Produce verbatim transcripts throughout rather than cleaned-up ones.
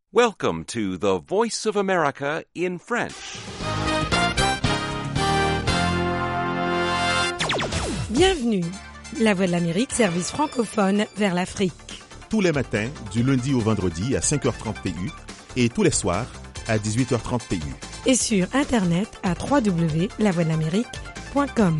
Welcome to the Voice of America in French. Bienvenue. La Voix de l'Amérique, service francophone vers l'Afrique. Tous les matins, du lundi au vendredi à cinq heures trente P U et tous les soirs à dix-huit heures trente P U. Et sur Internet à w w w point la voix de l'amérique point com.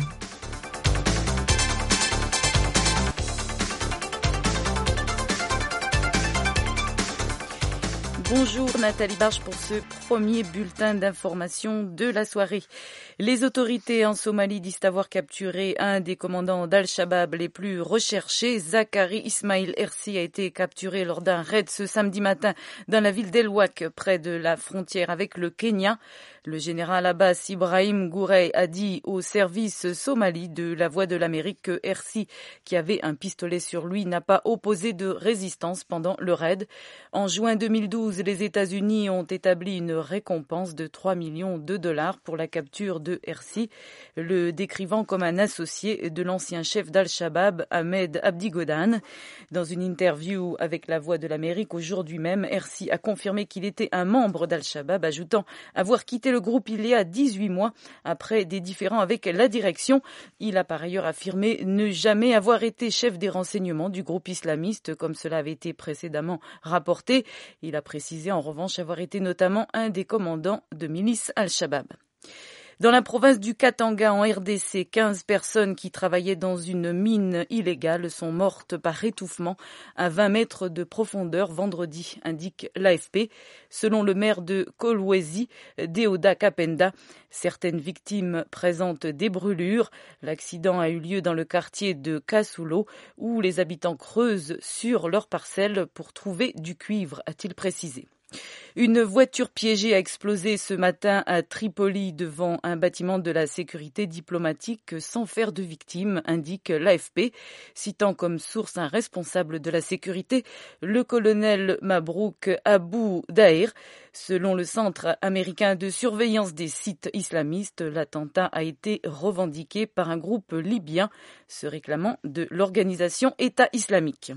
Bonjour Nathalie Barge pour ce premier bulletin d'information de la soirée. Les autorités en Somalie disent avoir capturé un des commandants d'Al-Shabaab les plus recherchés. Zakari Ismail Hersi a été capturé lors d'un raid ce samedi matin dans la ville d'El Wak, près de la frontière avec le Kenya. Le général Abbas Ibrahim Gourey a dit au service somali de la Voix de l'Amérique que Hersi, qui avait un pistolet sur lui, n'a pas opposé de résistance pendant le raid. En juin deux mille douze, les États-Unis ont établi une récompense de trois millions de dollars pour la capture de Hersi, le décrivant comme un associé de l'ancien chef d'Al-Shabaab, Ahmed Abdi Godane. Dans une interview avec la Voix de l'Amérique aujourd'hui même, Hersi a confirmé qu'il était un membre d'Al-Shabaab, ajoutant avoir quitté le groupe il y a dix-huit mois après des différends avec la direction. Il a par ailleurs affirmé ne jamais avoir été chef des renseignements du groupe islamiste comme cela avait été précédemment rapporté. Il a précisé en revanche avoir été notamment un des commandants de milice Al-Shabaab. Dans la province du Katanga, en R D C, quinze personnes qui travaillaient dans une mine illégale sont mortes par étouffement à vingt mètres de profondeur vendredi, indique l'A F P. Selon le maire de Kolwezi, Deoda Kapenda, certaines victimes présentent des brûlures. L'accident a eu lieu dans le quartier de Kasulo, où les habitants creusent sur leurs parcelles pour trouver du cuivre, a-t-il précisé. Une voiture piégée a explosé ce matin à Tripoli devant un bâtiment de la sécurité diplomatique sans faire de victimes, indique l'A F P, citant comme source un responsable de la sécurité, le colonel Mabrouk Abou Daher. Selon le Centre américain de surveillance des sites islamistes, l'attentat a été revendiqué par un groupe libyen se réclamant de l'organisation État islamique.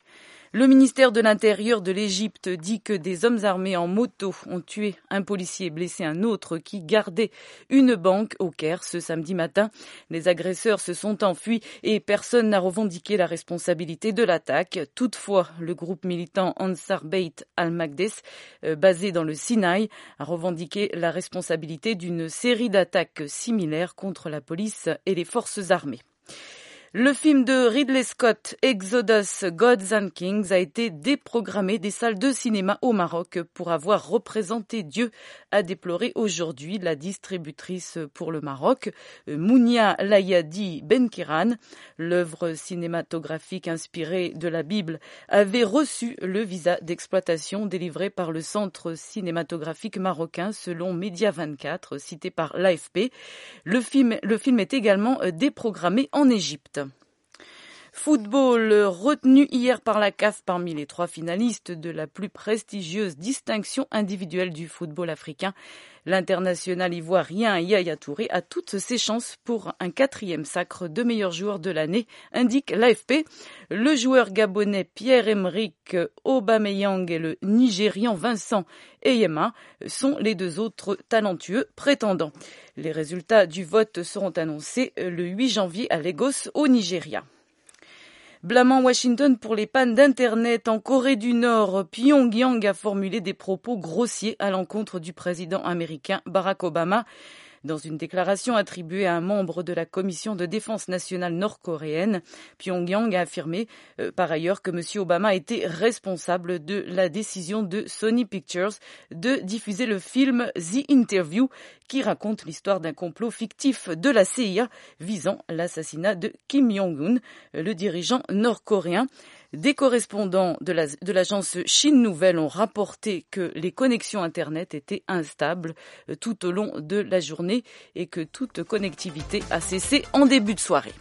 Le ministère de l'Intérieur de l'Égypte dit que des hommes armés en moto ont tué un policier et blessé un autre qui gardait une banque au Caire ce samedi matin. Les agresseurs se sont enfuis et personne n'a revendiqué la responsabilité de l'attaque. Toutefois, le groupe militant Ansar Beit al-Maqdis, euh, basé dans le Sinaï, a revendiqué la responsabilité d'une série d'attaques similaires contre la police et les forces armées. Le film de Ridley Scott, Exodus, Gods and Kings, a été déprogrammé des salles de cinéma au Maroc pour avoir représenté Dieu, a déploré aujourd'hui la distributrice pour le Maroc, Mounia Layadi Benkiran. L'œuvre cinématographique inspirée de la Bible avait reçu le visa d'exploitation délivré par le Centre cinématographique marocain selon Média vingt-quatre, cité par l'A F P. Le film, le film est également déprogrammé en Égypte. Football, retenu hier par la C A F parmi les trois finalistes de la plus prestigieuse distinction individuelle du football africain. L'international ivoirien Yaya Touré a toutes ses chances pour un quatrième sacre de meilleur joueur de l'année, indique l'A F P. Le joueur gabonais Pierre-Emerick Aubameyang et le Nigérian Vincent Eyema sont les deux autres talentueux prétendants. Les résultats du vote seront annoncés le huit janvier à Lagos, au Nigeria. Blâmant Washington pour les pannes d'Internet en Corée du Nord, Pyongyang a formulé des propos grossiers à l'encontre du président américain Barack Obama. Dans une déclaration attribuée à un membre de la Commission de défense nationale nord-coréenne, Pyongyang a affirmé euh, par ailleurs que M. Obama était responsable de la décision de Sony Pictures de diffuser le film The Interview qui raconte l'histoire d'un complot fictif de la C I A visant l'assassinat de Kim Jong-un, le dirigeant nord-coréen. Des correspondants de, la, de l'agence Chine Nouvelle ont rapporté que les connexions Internet étaient instables tout au long de la journée et que toute connectivité a cessé en début de soirée.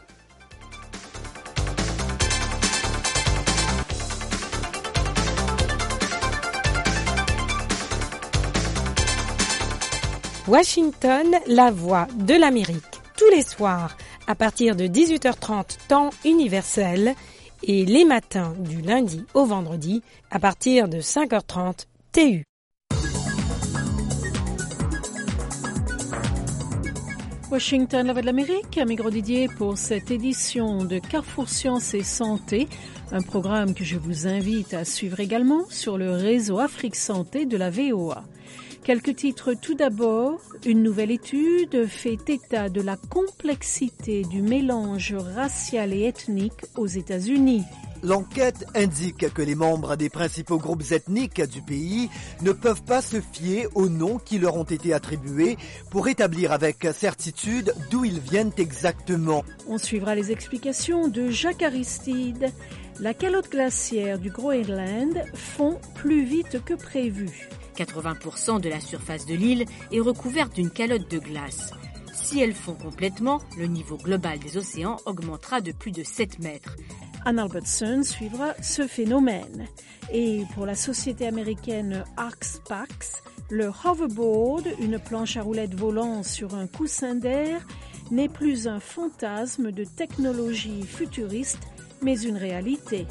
Washington, la voix de l'Amérique, tous les soirs à partir de dix-huit heures trente temps universel et les matins du lundi au vendredi à partir de cinq heures trente T U. Washington, la voix de l'Amérique, Amigro Didier pour cette édition de Carrefour Sciences et Santé, un programme que je vous invite à suivre également sur le réseau Afrique Santé de la V O A. Quelques titres tout d'abord. Une nouvelle étude fait état de la complexité du mélange racial et ethnique aux États-Unis. L'enquête indique que les membres des principaux groupes ethniques du pays ne peuvent pas se fier aux noms qui leur ont été attribués pour établir avec certitude d'où ils viennent exactement. On suivra les explications de Jacques Aristide. La calotte glaciaire du Groenland fond plus vite que prévu. quatre-vingts pour cent de la surface de l'île est recouverte d'une calotte de glace. Si elle fond complètement, le niveau global des océans augmentera de plus de sept mètres. Ann Albertson suivra ce phénomène. Et pour la société américaine Arcspax, le hoverboard, une planche à roulettes volant sur un coussin d'air, n'est plus un fantasme de technologie futuriste, mais une réalité.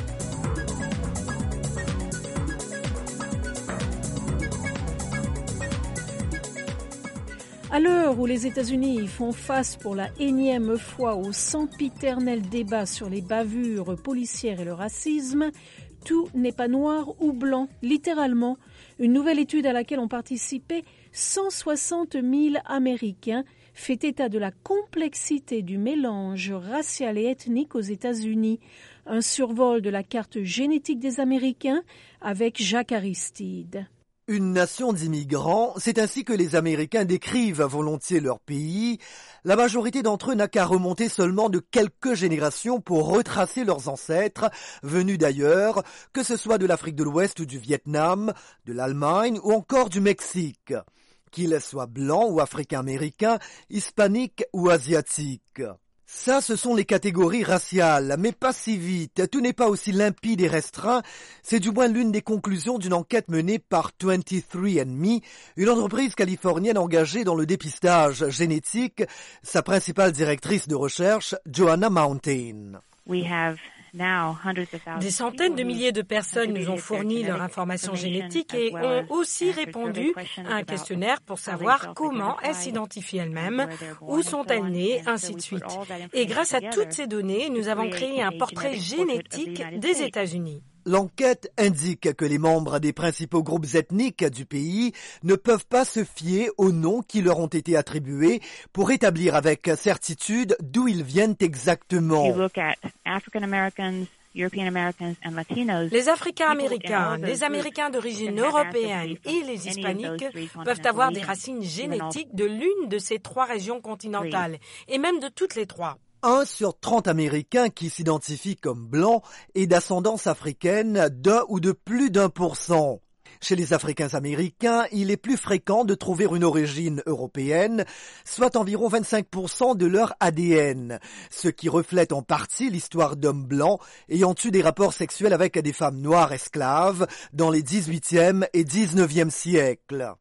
À l'heure où les États-Unis font face pour la énième fois au sempiternel débat sur les bavures policières et le racisme, tout n'est pas noir ou blanc, littéralement. Une nouvelle étude à laquelle ont participé cent soixante mille Américains fait état de la complexité du mélange racial et ethnique aux États-Unis. Un survol de la carte génétique des Américains avec Jacques Aristide. Une nation d'immigrants, c'est ainsi que les Américains décrivent volontiers leur pays. La majorité d'entre eux n'a qu'à remonter seulement de quelques générations pour retracer leurs ancêtres, venus d'ailleurs, que ce soit de l'Afrique de l'Ouest ou du Vietnam, de l'Allemagne ou encore du Mexique. Qu'ils soient blancs ou africains-américains, hispaniques ou asiatiques. Ça, ce sont les catégories raciales, mais pas si vite, tout n'est pas aussi limpide et restreint, c'est du moins l'une des conclusions d'une enquête menée par vingt-trois and me, une entreprise californienne engagée dans le dépistage génétique, sa principale directrice de recherche, Joanna Mountain. We have Des centaines de milliers de personnes nous ont fourni leur information génétique et ont aussi répondu à un questionnaire pour savoir comment elles s'identifient elles-mêmes, où sont-elles nées, ainsi de suite. Et grâce à toutes ces données, nous avons créé un portrait génétique des États-Unis. L'enquête indique que les membres des principaux groupes ethniques du pays ne peuvent pas se fier aux noms qui leur ont été attribués pour établir avec certitude d'où ils viennent exactement. Les Africains-Américains, les Américains d'origine européenne et les Hispaniques peuvent avoir des racines génétiques de l'une de ces trois régions continentales, et même de toutes les trois. Un sur trente Américains qui s'identifient comme blancs est d'ascendance africaine d'un ou de plus d'un pour cent. Chez les Africains-Américains, il est plus fréquent de trouver une origine européenne, soit environ vingt-cinq pour cent de leur A D N, ce qui reflète en partie l'histoire d'hommes blancs ayant eu des rapports sexuels avec des femmes noires esclaves dans les dix-huitième et dix-neuvième siècles.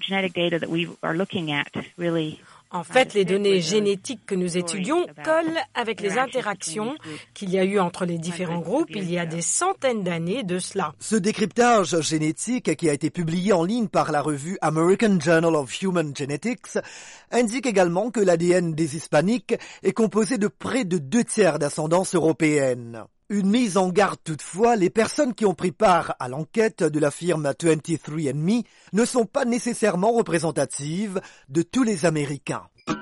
En fait, les données génétiques que nous étudions collent avec les interactions qu'il y a eu entre les différents groupes il y a des centaines d'années de cela. Ce décryptage génétique, qui a été publié en ligne par la revue American Journal of Human Genetics, indique également que l'A D N des Hispaniques est composé de près de deux tiers d'ascendance européenne. Une mise en garde toutefois, les personnes qui ont pris part à l'enquête de la firme vingt-trois and me ne sont pas nécessairement représentatives de tous les Américains.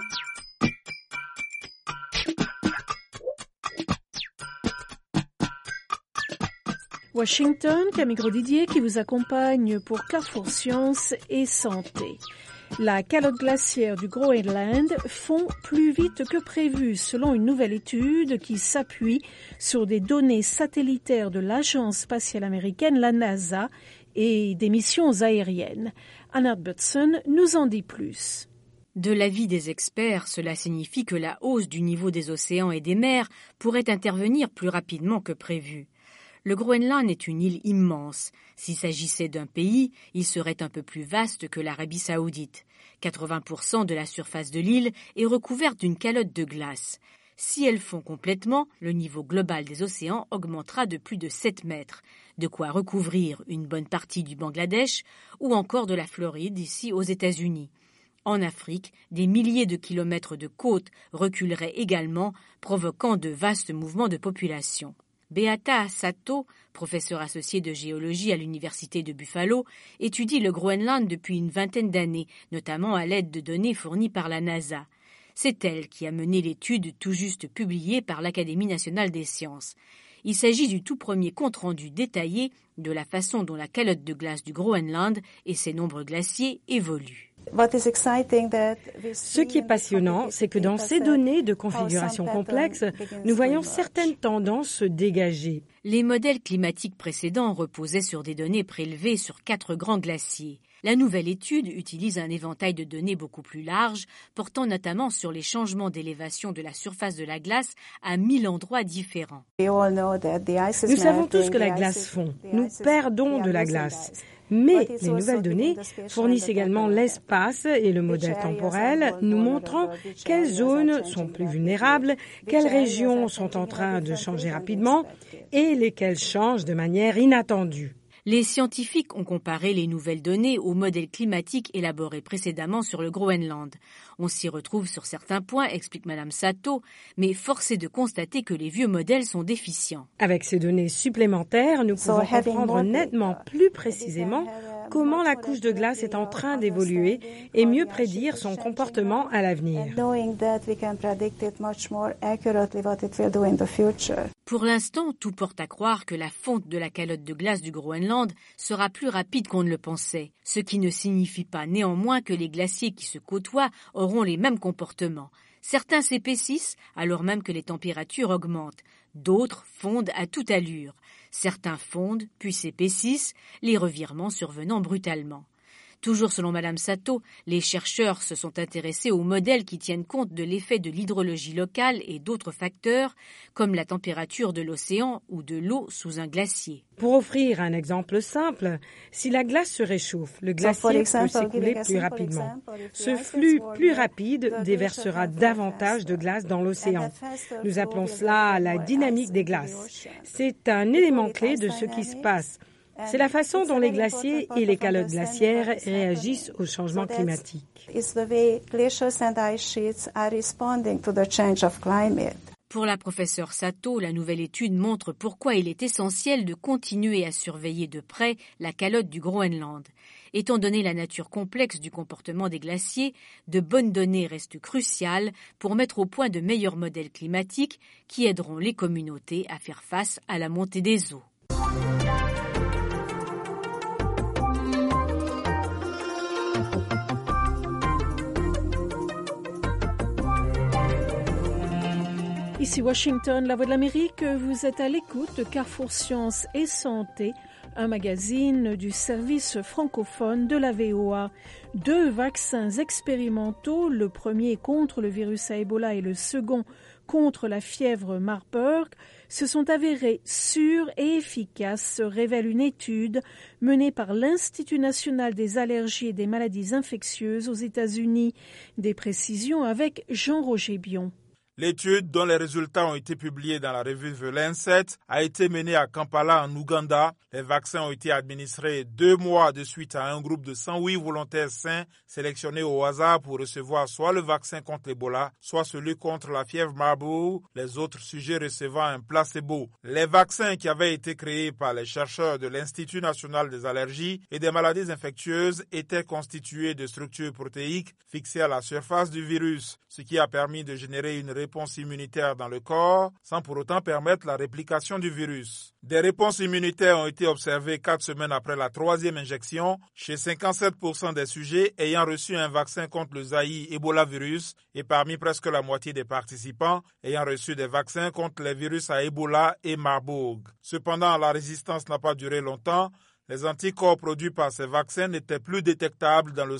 Washington, Camille Didier qui vous accompagne pour Carrefour Sciences et Santé. La calotte glaciaire du Groenland fond plus vite que prévu selon une nouvelle étude qui s'appuie sur des données satellitaires de l'agence spatiale américaine, la NASA, et des missions aériennes. Ann Albertson nous en dit plus. De l'avis des experts, cela signifie que la hausse du niveau des océans et des mers pourrait intervenir plus rapidement que prévu. Le Groenland est une île immense. S'il s'agissait d'un pays, il serait un peu plus vaste que l'Arabie saoudite. quatre-vingts pour cent de la surface de l'île est recouverte d'une calotte de glace. Si elles fond complètement, le niveau global des océans augmentera de plus de sept mètres, de quoi recouvrir une bonne partie du Bangladesh ou encore de la Floride ici aux États-Unis. En Afrique, des milliers de kilomètres de côtes reculeraient également, provoquant de vastes mouvements de population. Beata Sato, professeure associée de géologie à l'université de Buffalo, étudie le Groenland depuis une vingtaine d'années, notamment à l'aide de données fournies par la NASA. C'est elle qui a mené l'étude tout juste publiée par l'Académie nationale des sciences. Il s'agit du tout premier compte-rendu détaillé de la façon dont la calotte de glace du Groenland et ses nombreux glaciers évoluent. Ce qui est passionnant, c'est que dans ces données de configuration complexe, nous voyons certaines tendances se dégager. Les modèles climatiques précédents reposaient sur des données prélevées sur quatre grands glaciers. La nouvelle étude utilise un éventail de données beaucoup plus large, portant notamment sur les changements d'élévation de la surface de la glace à mille endroits différents. Nous savons tous que la glace fond. Nous perdons de la glace. Mais les nouvelles données fournissent également l'espace et le modèle temporel, nous montrant quelles zones sont plus vulnérables, quelles régions sont en train de changer rapidement et lesquelles changent de manière inattendue. Les scientifiques ont comparé les nouvelles données aux modèles climatiques élaborés précédemment sur le Groenland. On s'y retrouve sur certains points, explique Madame Sato, mais force est de constater que les vieux modèles sont déficients. Avec ces données supplémentaires, nous pouvons comprendre nettement plus précisément comment la couche de glace est en train d'évoluer et mieux prédire son comportement à l'avenir. Pour l'instant, tout porte à croire que la fonte de la calotte de glace du Groenland sera plus rapide qu'on ne le pensait, ce qui ne signifie pas néanmoins que les glaciers qui se côtoient auront les mêmes comportements. Certains s'épaississent alors même que les températures augmentent, d'autres fondent à toute allure. Certains fondent, puis s'épaississent, les revirements survenant brutalement. Toujours selon Madame Sato, les chercheurs se sont intéressés aux modèles qui tiennent compte de l'effet de l'hydrologie locale et d'autres facteurs, comme la température de l'océan ou de l'eau sous un glacier. Pour offrir un exemple simple, si la glace se réchauffe, le glacier peut s'écouler plus rapidement. Ce flux plus rapide déversera davantage de glace dans l'océan. Nous appelons cela la dynamique des glaces. C'est un élément clé de ce qui se passe. C'est la façon dont les glaciers et les calottes glaciaires réagissent au changement climatique. Pour la professeure Sato, la nouvelle étude montre pourquoi il est essentiel de continuer à surveiller de près la calotte du Groenland. Étant donné la nature complexe du comportement des glaciers, de bonnes données restent cruciales pour mettre au point de meilleurs modèles climatiques qui aideront les communautés à faire face à la montée des eaux. Ici Washington, la Voix de l'Amérique, vous êtes à l'écoute de Carrefour Sciences et Santé, un magazine du service francophone de la V O A. Deux vaccins expérimentaux, le premier contre le virus à Ebola et le second contre la fièvre Marburg, se sont avérés sûrs et efficaces, révèle une étude menée par l'Institut national des allergies et des maladies infectieuses aux États-Unis. Des précisions avec Jean-Roger Bion. L'étude, dont les résultats ont été publiés dans la revue The Lancet, a été menée à Kampala, en Ouganda. Les vaccins ont été administrés deux mois de suite à un groupe de cent huit volontaires sains sélectionnés au hasard pour recevoir soit le vaccin contre l'Ebola, soit celui contre la fièvre Marburg, les autres sujets recevant un placebo. Les vaccins qui avaient été créés par les chercheurs de l'Institut national des allergies et des maladies infectieuses étaient constitués de structures protéiques fixées à la surface du virus, ce qui a permis de générer une réponse immunitaire dans le corps sans pour autant permettre la réplication du virus. Des réponses immunitaires ont été observées quatre semaines après la troisième injection chez cinquante-sept pour cent des sujets ayant reçu un vaccin contre le Zaïre Ebola virus et parmi presque la moitié des participants ayant reçu des vaccins contre les virus à Ebola et Marburg. Cependant, la résistance n'a pas duré longtemps. Les anticorps produits par ces vaccins n'étaient plus détectables dans le sang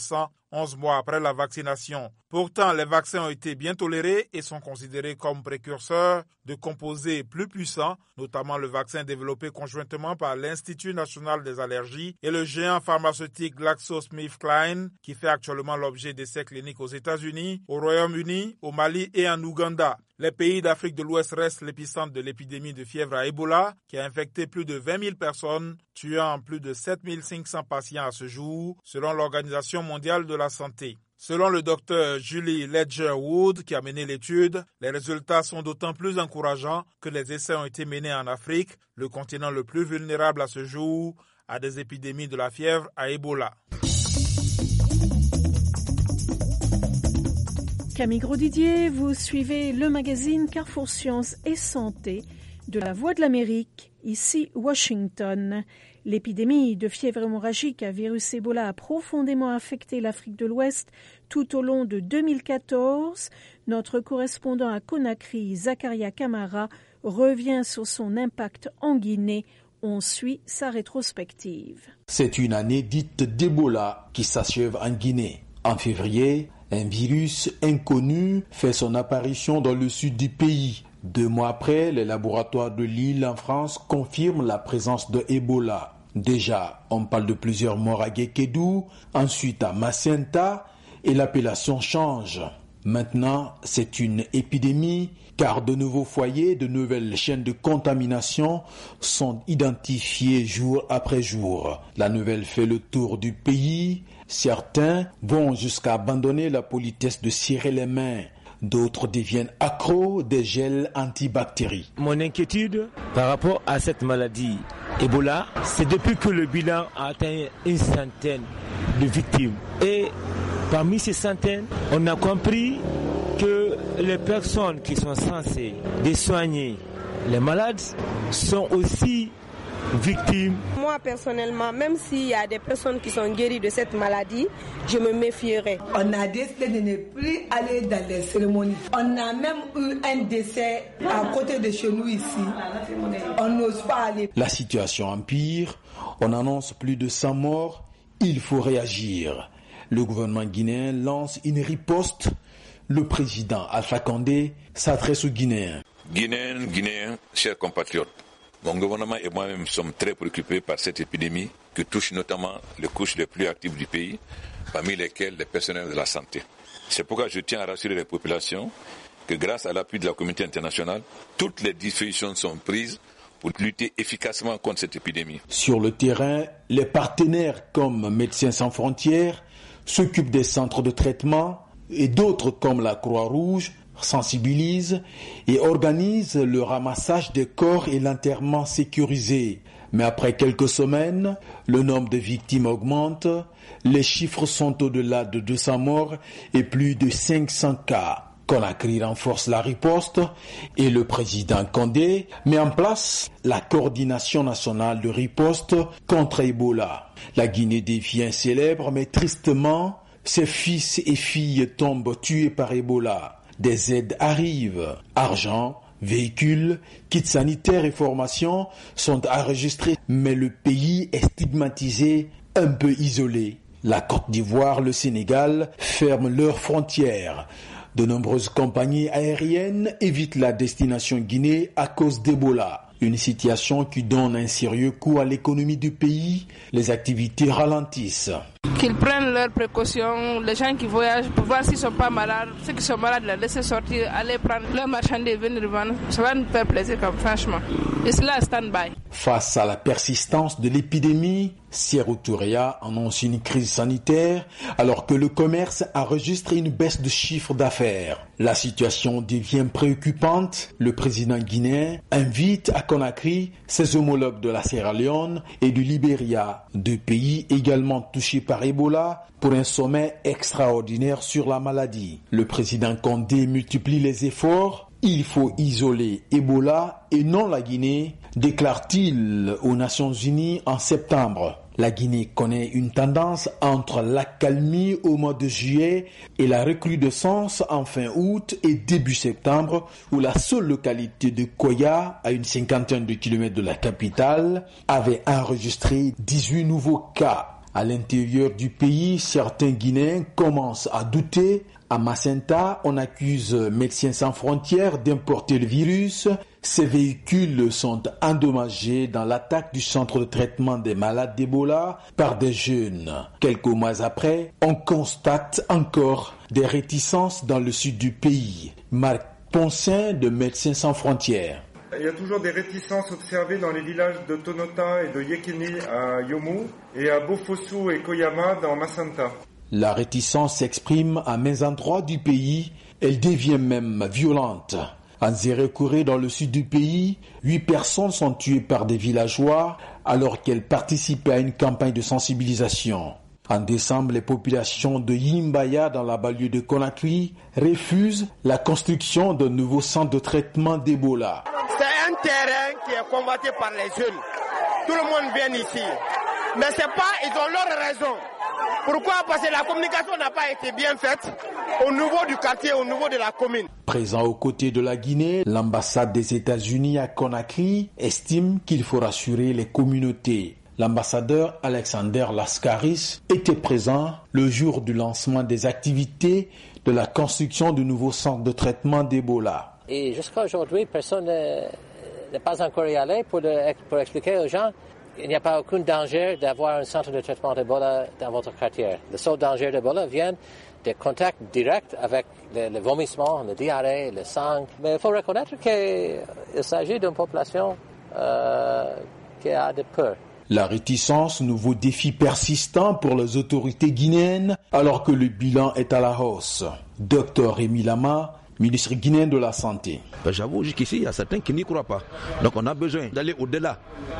onze mois après la vaccination. Pourtant, les vaccins ont été bien tolérés et sont considérés comme précurseurs de composés plus puissants, notamment le vaccin développé conjointement par l'Institut national des allergies et le géant pharmaceutique GlaxoSmithKline, qui fait actuellement l'objet d'essais cliniques aux États-Unis, au Royaume-Uni, au Mali et en Ouganda. Les pays d'Afrique de l'Ouest restent l'épicentre de l'épidémie de fièvre à Ebola, qui a infecté plus de vingt mille personnes, tuant plus de sept mille cinq cents patients à ce jour, selon l'Organisation mondiale de la santé. Selon le docteur Julie Ledger-Wood, qui a mené l'étude, les résultats sont d'autant plus encourageants que les essais ont été menés en Afrique, le continent le plus vulnérable à ce jour à des épidémies de la fièvre à Ebola. Camille Grosdidier, vous suivez le magazine Carrefour Sciences et Santé de la Voix de l'Amérique, ici Washington. L'épidémie de fièvre hémorragique à virus Ebola a profondément affecté l'Afrique de l'Ouest tout au long de deux mille quatorze. Notre correspondant à Conakry, Zakaria Kamara, revient sur son impact en Guinée. On suit sa rétrospective. C'est une année dite d'Ebola qui s'achève en Guinée. En février, un virus inconnu fait son apparition dans le sud du pays. Deux mois après, les laboratoires de Lille en France confirment la présence de Ebola. Déjà, on parle de plusieurs morts à Guékédou, ensuite à Macenta, et l'appellation change. Maintenant, c'est une épidémie, car de nouveaux foyers, de nouvelles chaînes de contamination sont identifiés jour après jour. La nouvelle fait le tour du pays. Certains vont jusqu'à abandonner la politesse de serrer les mains. D'autres deviennent accros des gels antibactéries. Mon inquiétude par rapport à cette maladie Ebola, c'est depuis que le bilan a atteint une centaine de victimes. Et parmi ces centaines, on a compris que les personnes qui sont censées soigner les malades sont aussi victimes. Moi personnellement, même s'il y a des personnes qui sont guéries de cette maladie, je me méfierais. On a décidé de ne plus aller dans les cérémonies. On a même eu un décès à côté de chez nous ici. On n'ose pas aller. La situation empire. On annonce plus de cent morts. Il faut réagir. Le gouvernement guinéen lance une riposte. Le président Alpha Condé s'adresse aux Guinéens. Guinéens, Guinéens, chers compatriotes, mon gouvernement et moi-même sommes très préoccupés par cette épidémie qui touche notamment les couches les plus actives du pays, parmi lesquelles les personnels de la santé. C'est pourquoi je tiens à rassurer les populations que grâce à l'appui de la communauté internationale, toutes les dispositions sont prises pour lutter efficacement contre cette épidémie. Sur le terrain, les partenaires comme Médecins sans frontières s'occupent des centres de traitement et d'autres comme la Croix-Rouge sensibilisent et organisent le ramassage des corps et l'enterrement sécurisé. Mais après quelques semaines, le nombre de victimes augmente, les chiffres sont au-delà de deux cents morts et plus de cinq cents cas. Conakry renforce la riposte et le président Condé met en place la coordination nationale de riposte contre Ebola. La Guinée devient célèbre, mais tristement, ses fils et filles tombent tués par Ebola. Des aides arrivent. Argent, véhicules, kits sanitaires et formations sont enregistrés, mais le pays est stigmatisé, un peu isolé. La Côte d'Ivoire, le Sénégal ferment leurs frontières. De nombreuses compagnies aériennes évitent la destination Guinée à cause d'Ebola. Une situation qui donne un sérieux coup à l'économie du pays. Les activités ralentissent. Qu'ils prennent leurs précautions, les gens qui voyagent, pour voir s'ils ne sont pas malades. Ceux qui sont malades, les laisser sortir, aller prendre leurs marchandises et venir vendre. Ça va nous faire plaisir, comme franchement. Et cela, stand-by. Face à la persistance de l'épidémie, Sierra Touria annonce une crise sanitaire alors que le commerce enregistre une baisse de chiffre d'affaires. La situation devient préoccupante. Le président guinéen invite à Conakry ses homologues de la Sierra Leone et du Libéria, deux pays également touchés par Ebola, pour un sommet extraordinaire sur la maladie. Le président Condé multiplie les efforts. Il faut isoler Ebola et non la Guinée, déclare-t-il aux Nations Unies en septembre. La Guinée connaît une tendance entre l'accalmie au mois de juillet et la recrudescence en fin août et début septembre, où la seule localité de Koya, à une cinquantaine de kilomètres de la capitale, avait enregistré dix-huit nouveaux cas. À l'intérieur du pays, certains Guinéens commencent à douter. À Macenta, on accuse Médecins sans frontières d'importer le virus. Ces véhicules sont endommagés dans l'attaque du centre de traitement des malades d'Ebola par des jeunes. Quelques mois après, on constate encore des réticences dans le sud du pays. Marc Poncin de Médecins sans frontières. Il y a toujours des réticences observées dans les villages de Tonota et de Yekini à Yomu et à Bofosu et Koyama dans Macenta. La réticence s'exprime à maints endroits du pays, elle devient même violente. À Nzérékouré, dans le sud du pays, huit personnes sont tuées par des villageois alors qu'elles participaient à une campagne de sensibilisation. En décembre, les populations de Yimbaya, dans la banlieue de Conakry, refusent la construction d'un nouveau centre de traitement d'Ebola. C'est un terrain qui est convoité par les jeunes. Tout le monde vient ici. Mais c'est pas, ils ont leur raison. Pourquoi? Parce que la communication n'a pas été bien faite au niveau du quartier, au niveau de la commune. Présent aux côtés de la Guinée, l'ambassade des États-Unis à Conakry estime qu'il faut rassurer les communautés. L'ambassadeur Alexander Laskaris était présent le jour du lancement des activités de la construction du nouveau centre de traitement d'Ebola. Et jusqu'à aujourd'hui, personne n'est pas encore y allé pour, le, pour expliquer aux gens qu'il n'y a pas aucun danger d'avoir un centre de traitement d'Ebola dans votre quartier. Le seul danger d'Ebola vient des contacts directs avec le, le vomissement, le diarrhée, le sang. Mais il faut reconnaître qu'il s'agit d'une population euh, qui a de peur. La réticence, nouveau défi persistant pour les autorités guinéennes, alors que le bilan est à la hausse. Docteur Rémi Lama, ministre guinéen de la Santé. J'avoue jusqu'ici, il y a certains qui n'y croient pas. Donc on a besoin d'aller au-delà,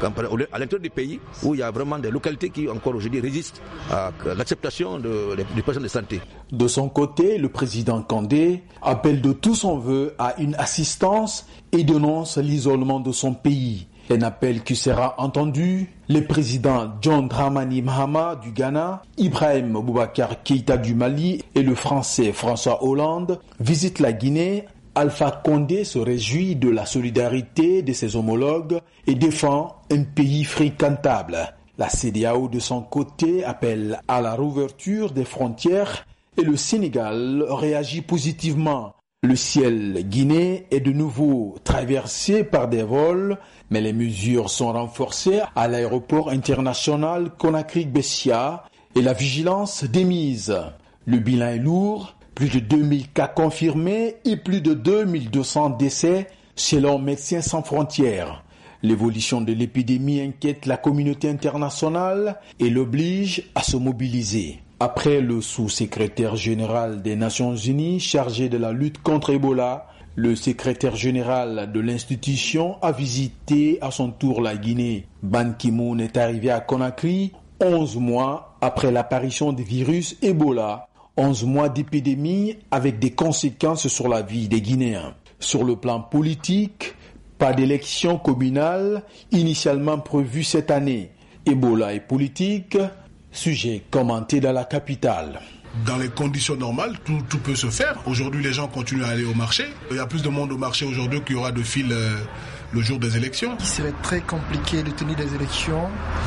à l'intérieur du pays, où il y a vraiment des localités qui encore aujourd'hui résistent à l'acceptation de, des personnes de santé. De son côté, le président Kandé appelle de tout son vœu à une assistance et dénonce l'isolement de son pays. Un appel qui sera entendu. Les présidents John Dramani Mahama du Ghana, Ibrahim Boubacar Keïta du Mali et le français François Hollande visitent la Guinée. Alpha Condé se réjouit de la solidarité de ses homologues et défend un pays fréquentable. La C E D E A O de son côté appelle à la réouverture des frontières et le Sénégal réagit positivement. Le ciel guinéen est de nouveau traversé par des vols, mais les mesures sont renforcées à l'aéroport international Conakry-Bessia et la vigilance démise. Le bilan est lourd, plus de deux mille cas confirmés et plus de deux mille deux cents décès selon Médecins sans frontières. L'évolution de l'épidémie inquiète la communauté internationale et l'oblige à se mobiliser. Après le sous-secrétaire général des Nations Unies chargé de la lutte contre Ebola, le secrétaire général de l'institution a visité à son tour la Guinée. Ban Ki-moon est arrivé à Conakry onze mois après l'apparition du virus Ebola, onze mois d'épidémie avec des conséquences sur la vie des Guinéens. Sur le plan politique, pas d'élection communale initialement prévue cette année. Ebola et politique, sujet commenté dans la capitale. Dans les conditions normales, tout, tout peut se faire. Aujourd'hui, les gens continuent à aller au marché. Il y a plus de monde au marché aujourd'hui qu'il y aura de fil euh, le jour des élections. Il serait très compliqué de tenir des élections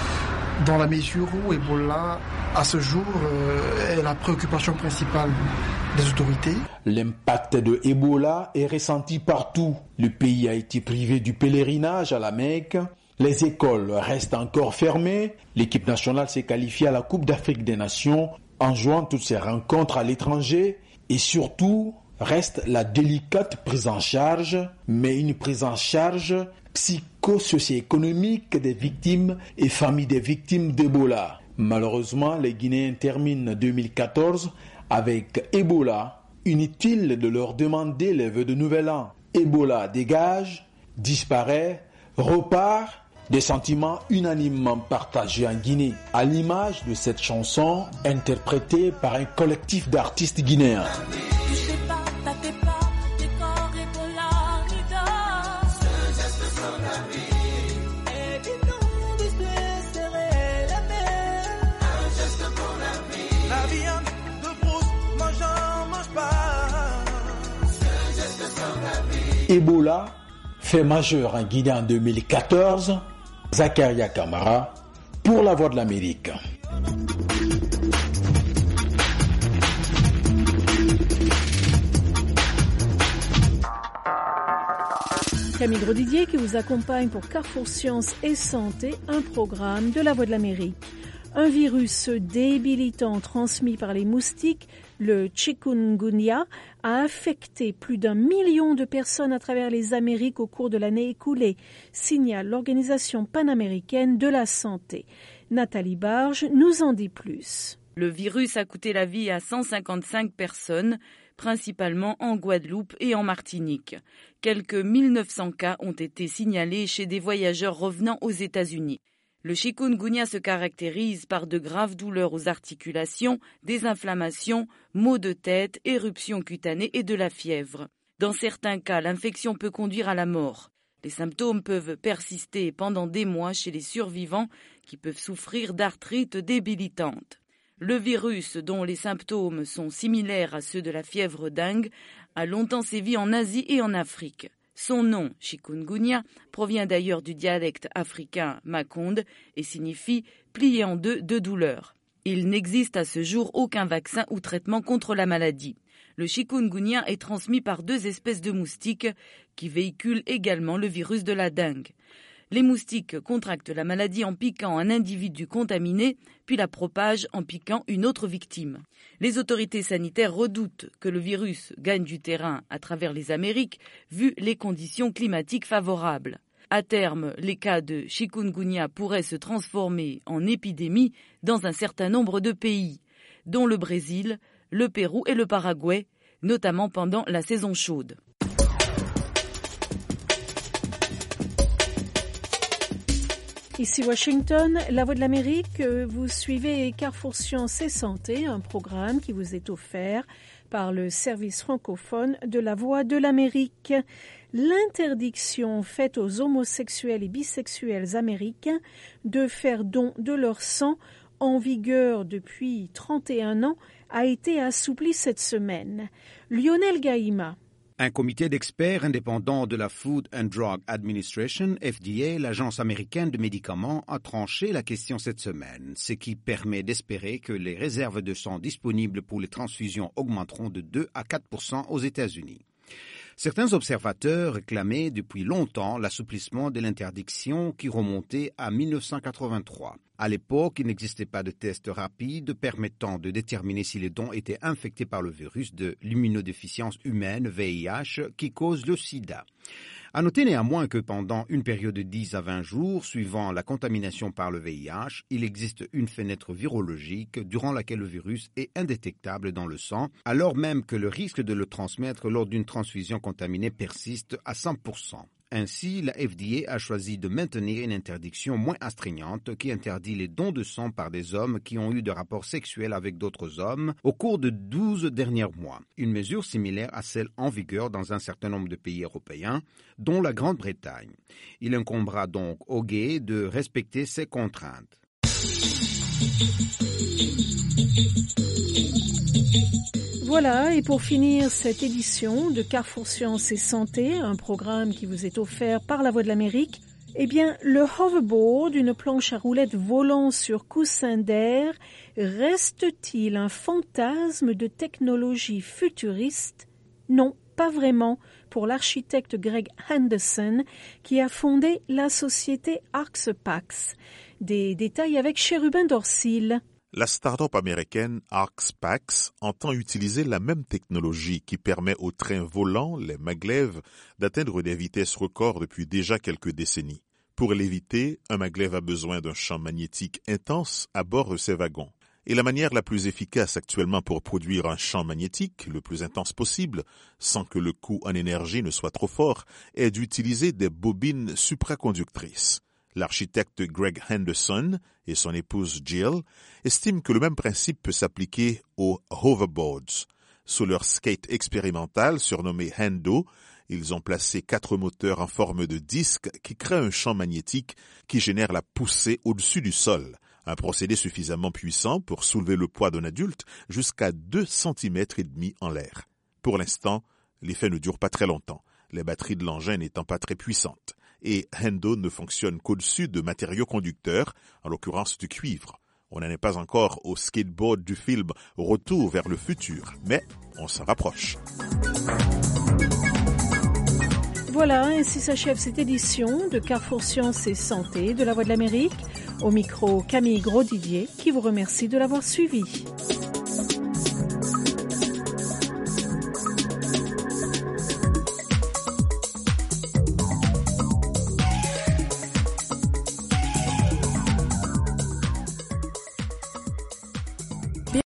dans la mesure où Ebola, à ce jour, euh, est la préoccupation principale des autorités. L'impact de Ebola est ressenti partout. Le pays a été privé du pèlerinage à la Mecque. Les écoles restent encore fermées. L'équipe nationale s'est qualifiée à la Coupe d'Afrique des Nations en jouant toutes ces rencontres à l'étranger. Et surtout, reste la délicate prise en charge, mais une prise en charge psycho-socio-économique des victimes et familles des victimes d'Ebola. Malheureusement, les Guinéens terminent deux mille quatorze avec Ebola. Inutile de leur demander les vœux de nouvel an. Ebola dégage, disparaît, repart. Des sentiments unanimement partagés en Guinée, à l'image de cette chanson interprétée par un collectif d'artistes guinéens. Ebola, fait majeur en Guinée en deux mille quatorze, Zakaria Kamara pour la Voix de l'Amérique. Camille Grosdidier qui vous accompagne pour Carrefour Sciences et Santé, un programme de la Voix de l'Amérique. Un virus débilitant transmis par les moustiques, le chikungunya, a affecté plus d'un million de personnes à travers les Amériques au cours de l'année écoulée, signale l'Organisation panaméricaine de la santé. Nathalie Barge nous en dit plus. Le virus a coûté la vie à cent cinquante-cinq personnes, principalement en Guadeloupe et en Martinique. Quelques mille neuf cents cas ont été signalés chez des voyageurs revenant aux États-Unis. Le chikungunya se caractérise par de graves douleurs aux articulations, des inflammations, maux de tête, éruptions cutanées et de la fièvre. Dans certains cas, l'infection peut conduire à la mort. Les symptômes peuvent persister pendant des mois chez les survivants qui peuvent souffrir d'arthrite débilitante. Le virus, dont les symptômes sont similaires à ceux de la fièvre dingue, a longtemps sévi en Asie et en Afrique. Son nom, chikungunya, provient d'ailleurs du dialecte africain makonde et signifie « plié en deux de douleur ». Il n'existe à ce jour aucun vaccin ou traitement contre la maladie. Le chikungunya est transmis par deux espèces de moustiques qui véhiculent également le virus de la dengue. Les moustiques contractent la maladie en piquant un individu contaminé, puis la propagent en piquant une autre victime. Les autorités sanitaires redoutent que le virus gagne du terrain à travers les Amériques, vu les conditions climatiques favorables. À terme, les cas de chikungunya pourraient se transformer en épidémie dans un certain nombre de pays, dont le Brésil, le Pérou et le Paraguay, notamment pendant la saison chaude. Ici Washington, la Voix de l'Amérique, vous suivez Carrefour Sciences et Santé, un programme qui vous est offert par le service francophone de la Voix de l'Amérique. L'interdiction faite aux homosexuels et bisexuels américains de faire don de leur sang, en vigueur depuis trente et un ans, a été assouplie cette semaine. Lionel Gaïma. Un comité d'experts indépendant de la Food and Drug Administration, F D A, l'agence américaine de médicaments, a tranché la question cette semaine, ce qui permet d'espérer que les réserves de sang disponibles pour les transfusions augmenteront de deux à quatre pour cent aux États-Unis. Certains observateurs réclamaient depuis longtemps l'assouplissement de l'interdiction qui remontait à mille neuf cent quatre-vingt-trois. À l'époque, il n'existait pas de test rapide permettant de déterminer si les dons étaient infectés par le virus de l'immunodéficience humaine, V I H, qui cause le sida. À noter néanmoins que pendant une période de dix à vingt jours, suivant la contamination par le V I H, il existe une fenêtre virologique durant laquelle le virus est indétectable dans le sang, alors même que le risque de le transmettre lors d'une transfusion contaminée persiste à cent pour cent. Ainsi, la F D A a choisi de maintenir une interdiction moins astreignante qui interdit les dons de sang par des hommes qui ont eu des rapports sexuels avec d'autres hommes au cours de douze derniers mois. Une mesure similaire à celle en vigueur dans un certain nombre de pays européens, dont la Grande-Bretagne. Il incombera donc aux gays de respecter ces contraintes. Voilà, et pour finir cette édition de Carrefour Sciences et Santé, un programme qui vous est offert par la Voix de l'Amérique, eh bien, le hoverboard, une planche à roulettes volant sur coussin d'air, reste-t-il un fantasme de technologie futuriste? Non, pas vraiment, pour l'architecte Greg Henderson, qui a fondé la société Arxpax. Des détails avec Chérubin Dorsil. La start-up américaine Arxpax entend utiliser la même technologie qui permet aux trains volants, les maglev, d'atteindre des vitesses records depuis déjà quelques décennies. Pour l'éviter, un maglev a besoin d'un champ magnétique intense à bord de ses wagons. Et la manière la plus efficace actuellement pour produire un champ magnétique le plus intense possible, sans que le coût en énergie ne soit trop fort, est d'utiliser des bobines supraconductrices. L'architecte Greg Henderson et son épouse Jill estiment que le même principe peut s'appliquer aux hoverboards. Sous leur skate expérimental surnommé Hendo, ils ont placé quatre moteurs en forme de disque qui créent un champ magnétique qui génère la poussée au-dessus du sol. Un procédé suffisamment puissant pour soulever le poids d'un adulte jusqu'à deux centimètres et demi en l'air. Pour l'instant, l'effet ne dure pas très longtemps, les batteries de l'engin n'étant pas très puissantes. Et Hendo ne fonctionne qu'au-dessus de matériaux conducteurs, en l'occurrence du cuivre. On n'en est pas encore au skateboard du film Retour vers le futur, mais on s'en rapproche. Voilà, ainsi s'achève cette édition de Carrefour Sciences et Santé de la Voix de l'Amérique. Au micro, Camille Grosdidier qui vous remercie de l'avoir suivi.